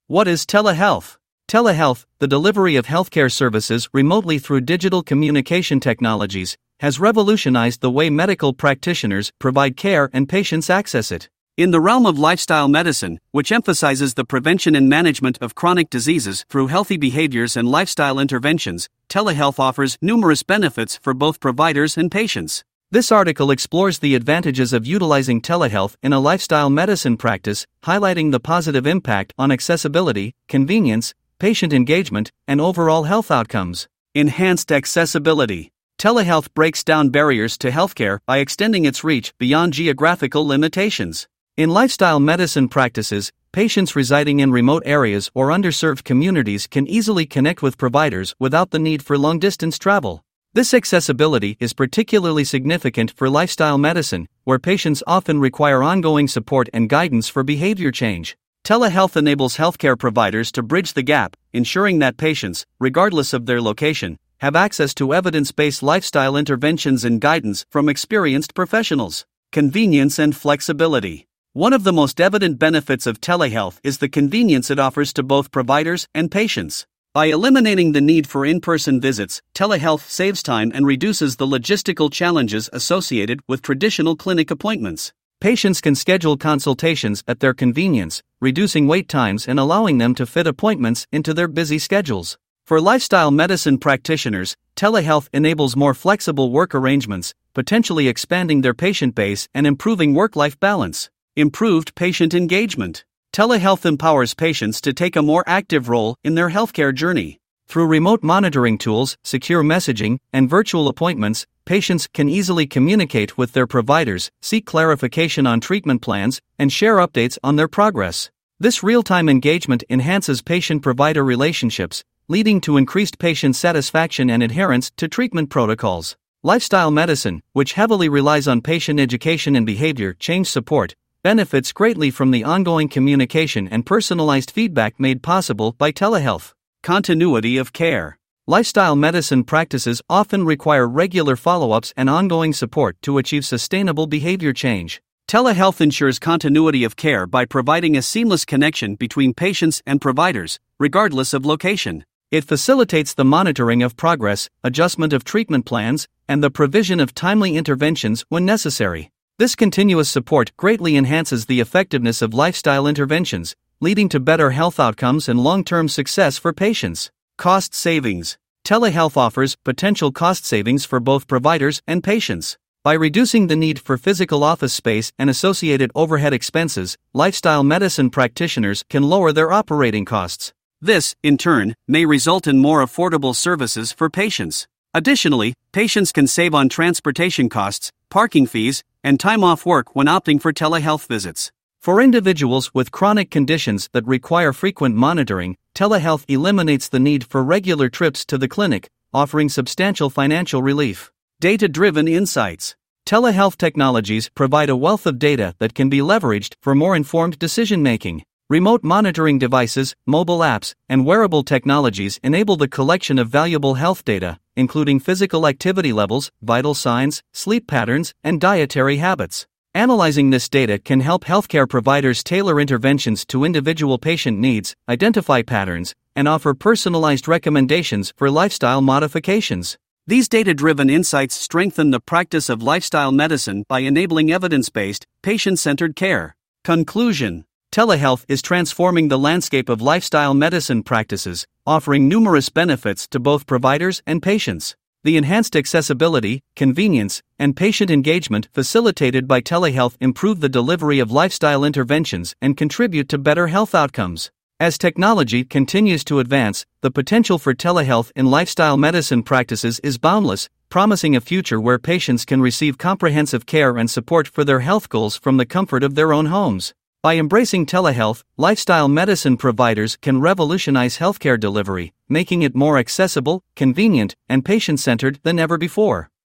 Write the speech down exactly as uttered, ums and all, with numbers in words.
What is telehealth? Telehealth, the delivery of healthcare services remotely through digital communication technologies, has revolutionized the way medical practitioners provide care and patients access it. In the realm of lifestyle medicine, which emphasizes the prevention and management of chronic diseases through healthy behaviors and lifestyle interventions, telehealth offers numerous benefits for both providers and patients. This article explores the advantages of utilizing telehealth in a lifestyle medicine practice, highlighting the positive impact on accessibility, convenience, patient engagement, and overall health outcomes. Enhanced accessibility. Telehealth breaks down barriers to healthcare by extending its reach beyond geographical limitations. In lifestyle medicine practices, patients residing in remote areas or underserved communities can easily connect with providers without the need for long-distance travel. This accessibility is particularly significant for lifestyle medicine, where patients often require ongoing support and guidance for behavior change. Telehealth enables healthcare providers to bridge the gap, ensuring that patients, regardless of their location, have access to evidence-based lifestyle interventions and guidance from experienced professionals. Convenience and flexibility. One of the most evident benefits of telehealth is the convenience it offers to both providers and patients. By eliminating the need for in-person visits, telehealth saves time and reduces the logistical challenges associated with traditional clinic appointments. Patients can schedule consultations at their convenience, reducing wait times and allowing them to fit appointments into their busy schedules. For lifestyle medicine practitioners, telehealth enables more flexible work arrangements, potentially expanding their patient base and improving work-life balance. Improved patient engagement. Telehealth empowers patients to take a more active role in their healthcare journey. Through remote monitoring tools, secure messaging, and virtual appointments, patients can easily communicate with their providers, seek clarification on treatment plans, and share updates on their progress. This real-time engagement enhances patient-provider relationships, leading to increased patient satisfaction and adherence to treatment protocols. Lifestyle medicine, which heavily relies on patient education and behavior change support, benefits greatly from the ongoing communication and personalized feedback made possible by telehealth. Continuity of care. Lifestyle medicine practices often require regular follow-ups and ongoing support to achieve sustainable behavior change. Telehealth ensures continuity of care by providing a seamless connection between patients and providers, regardless of location. It facilitates the monitoring of progress, adjustment of treatment plans, and the provision of timely interventions when necessary. This continuous support greatly enhances the effectiveness of lifestyle interventions, leading to better health outcomes and long-term success for patients. Cost savings. Telehealth offers potential cost savings for both providers and patients. By reducing the need for physical office space and associated overhead expenses, lifestyle medicine practitioners can lower their operating costs. This, in turn, may result in more affordable services for patients. Additionally, patients can save on transportation costs, parking fees, and time off work when opting for telehealth visits. For individuals with chronic conditions that require frequent monitoring, telehealth eliminates the need for regular trips to the clinic, offering substantial financial relief. Data-driven insights. Telehealth technologies provide a wealth of data that can be leveraged for more informed decision-making. Remote monitoring devices, mobile apps, and wearable technologies enable the collection of valuable health data, including physical activity levels, vital signs, sleep patterns, and dietary habits. Analyzing this data can help healthcare providers tailor interventions to individual patient needs, identify patterns, and offer personalized recommendations for lifestyle modifications. These data-driven insights strengthen the practice of lifestyle medicine by enabling evidence-based, patient-centered care. Conclusion. Telehealth is transforming the landscape of lifestyle medicine practices, offering numerous benefits to both providers and patients. The enhanced accessibility, convenience, and patient engagement facilitated by telehealth improve the delivery of lifestyle interventions and contribute to better health outcomes. As technology continues to advance, the potential for telehealth in lifestyle medicine practices is boundless, promising a future where patients can receive comprehensive care and support for their health goals from the comfort of their own homes. By embracing telehealth, lifestyle medicine providers can revolutionize healthcare delivery, making it more accessible, convenient, and patient-centered than ever before.